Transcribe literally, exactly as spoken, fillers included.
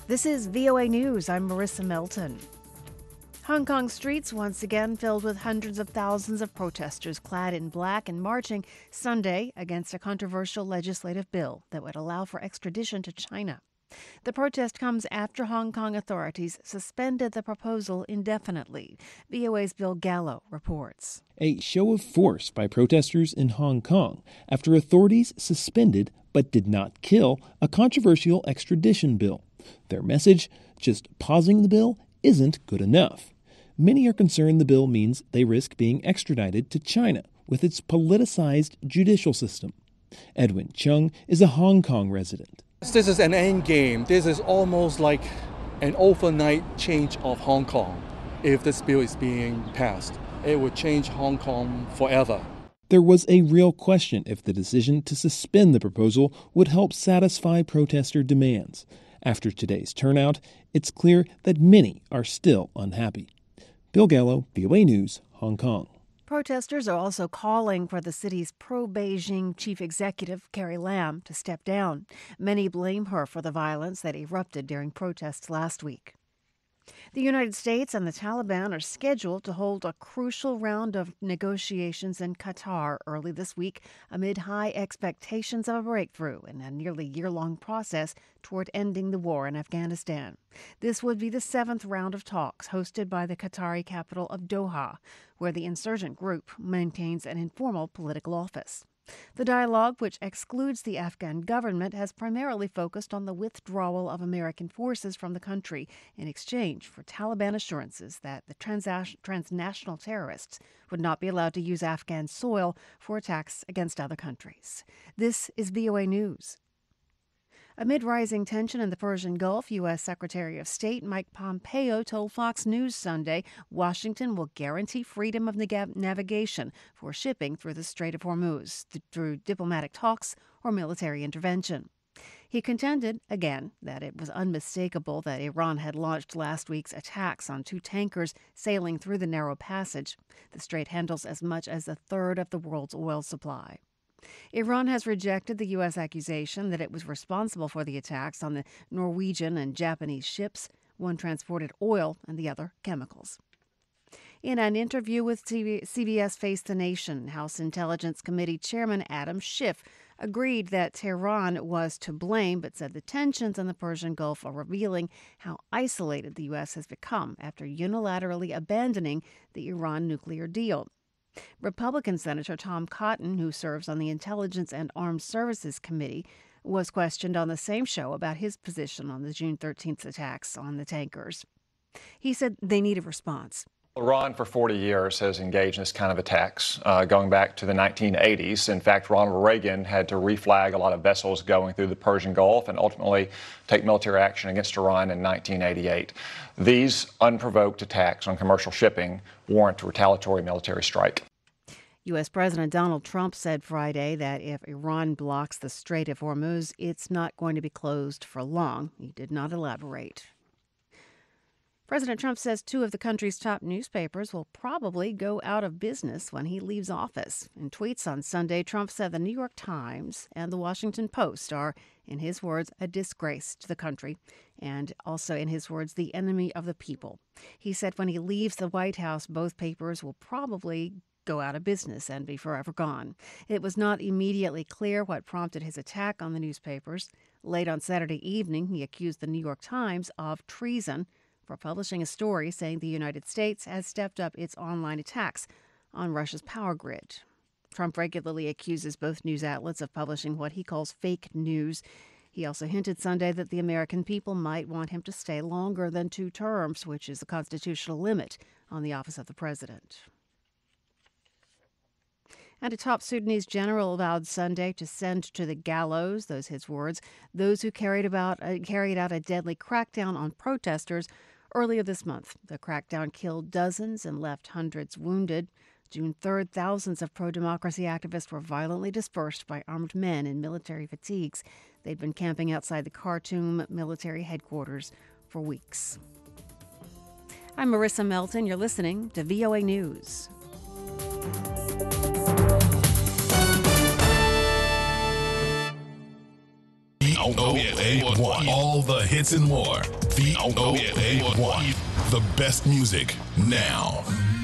This is V O A News. I'm Marissa Melton. Hong Kong streets once again filled with hundreds of thousands of protesters clad in black and marching Sunday against a controversial legislative bill that would allow for extradition to China. The protest comes after Hong Kong authorities suspended the proposal indefinitely. V O A's Bill Gallo reports. A show of force by protesters in Hong Kong after authorities suspended but did not kill a controversial extradition bill. Their message, just pausing the bill isn't good enough. Many are concerned the bill means they risk being extradited to China with its politicized judicial system. Edwin Chung is a Hong Kong resident. This is an end game. This is almost like an overnight change of Hong Kong. If this bill is being passed, it would change Hong Kong forever. There was a real question if the decision to suspend the proposal would help satisfy protester demands. After today's turnout, it's clear that many are still unhappy. Bill Gallo, V O A News, Hong Kong. Protesters are also calling for the city's pro-Beijing chief executive, Carrie Lam, to step down. Many blame her for the violence that erupted during protests last week. The United States and the Taliban are scheduled to hold a crucial round of negotiations in Qatar early this week amid high expectations of a breakthrough in a nearly year-long process toward ending the war in Afghanistan. This would be the seventh round of talks hosted by the Qatari capital of Doha, where the insurgent group maintains an informal political office. The dialogue, which excludes the Afghan government, has primarily focused on the withdrawal of American forces from the country in exchange for Taliban assurances that the trans- transnational terrorists would not be allowed to use Afghan soil for attacks against other countries. This is V O A News. Amid rising tension in the Persian Gulf, U S. Secretary of State Mike Pompeo told Fox News Sunday Washington will guarantee freedom of nav- navigation for shipping through the Strait of Hormuz th- through diplomatic talks or military intervention. He contended, again, that it was unmistakable that Iran had launched last week's attacks on two tankers sailing through the narrow passage. The strait handles as much as a third of the world's oil supply. Iran has rejected the U S accusation that it was responsible for the attacks on the Norwegian and Japanese ships. One transported oil and the other chemicals. In an interview with C B S Face the Nation, House Intelligence Committee Chairman Adam Schiff agreed that Tehran was to blame, but said the tensions in the Persian Gulf are revealing how isolated the U S has become after unilaterally abandoning the Iran nuclear deal. Republican Senator Tom Cotton, who serves on the Intelligence and Armed Services Committee, was questioned on the same show about his position on the June thirteenth attacks on the tankers. He said they need a response. Iran for forty years has engaged in this kind of attacks, uh, going back to the nineteen eighties. In fact, Ronald Reagan had to reflag a lot of vessels going through the Persian Gulf and ultimately take military action against Iran in nineteen eighty-eight. These unprovoked attacks on commercial shipping warrant a retaliatory military strike. U S. President Donald Trump said Friday that if Iran blocks the Strait of Hormuz, it's not going to be closed for long. He did not elaborate. President Trump says two of the country's top newspapers will probably go out of business when he leaves office. In tweets on Sunday, Trump said the New York Times and the Washington Post are, in his words, a disgrace to the country, and also, in his words, the enemy of the people. He said when he leaves the White House, both papers will probably go out of business and be forever gone. It was not immediately clear what prompted his attack on the newspapers. Late on Saturday evening, he accused the New York Times of treason for publishing a story saying the United States has stepped up its online attacks on Russia's power grid. Trump regularly accuses both news outlets of publishing what he calls fake news. He also hinted Sunday that the American people might want him to stay longer than two terms, which is the constitutional limit on the office of the president. And a top Sudanese general vowed Sunday to send to the gallows, those his words, those who carried about uh, carried out a deadly crackdown on protesters earlier this month. The crackdown killed dozens and left hundreds wounded. June third, thousands of pro-democracy activists were violently dispersed by armed men in military fatigues. They'd been camping outside the Khartoum military headquarters for weeks. I'm Marissa Melton. You're listening to V O A News. V O A one. All the hits and more. V O A one. The best music now.